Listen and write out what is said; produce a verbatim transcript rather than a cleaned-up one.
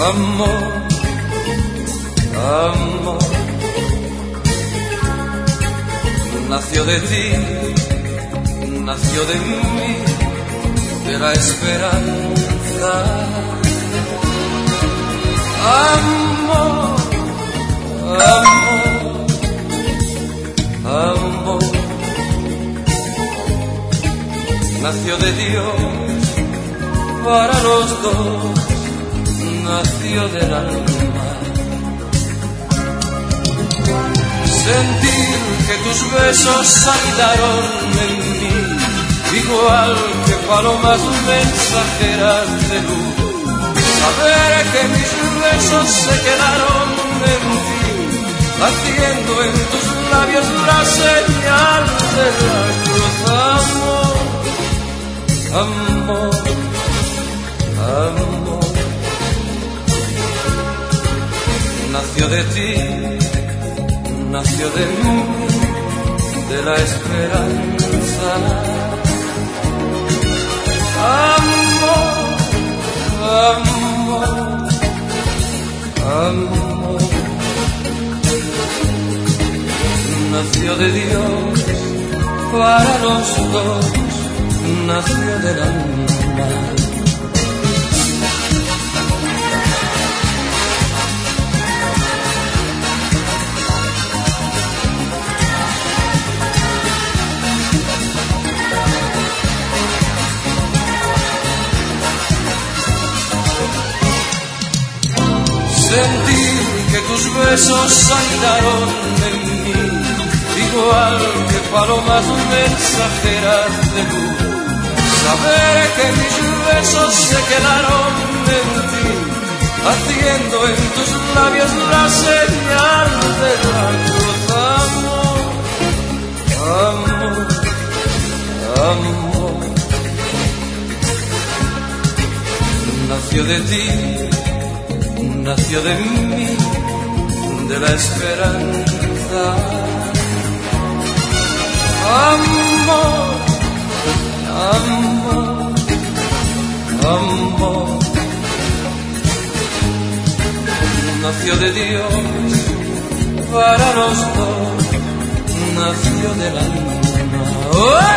Amor, amor, nació de ti, nació de mí, de la esperanza. Amor, amor, amor, nació de Dios para los dos, nació del alma. Sentir que tus besos anidaron en mí, igual que palomas mensajeras de luz. Saber que mis besos se quedaron en ti, haciendo en tus labios la señal de la cruz. Amor, amor, amor, nació de ti, nació de mí, de la esperanza. Amor, amor, amor, nació de Dios para los dos, nació del alma. Sentir que tus besos anidaron en mí, igual que palomas mensajeras de luz. Saber que mis besos se quedaron en ti, haciendo en tus labios la señal de la cruz. Amor, amor, amor, nació de ti, nació de mí, de la esperanza. Amor, amor, amor, nació de Dios para los dos, nació del alma. ¡Oh!